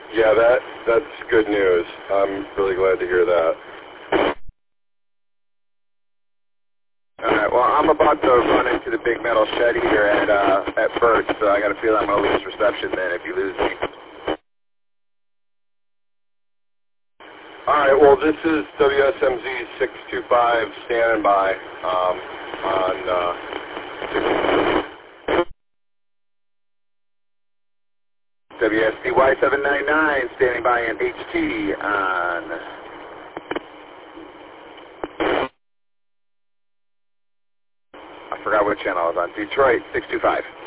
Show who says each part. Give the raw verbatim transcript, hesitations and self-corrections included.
Speaker 1: Yeah, that that's good news. I'm really glad to hear that.
Speaker 2: All right, well, I'm about to run into the big metal shed here at uh, at Burt, so I got a feeling I'm going to lose reception then if you lose me.
Speaker 1: All right, well, this is W S M Z six two five standing by um, on uh,
Speaker 2: W S D Y seven nine nine standing by in H T on... I forgot what channel I was on. Detroit six two five.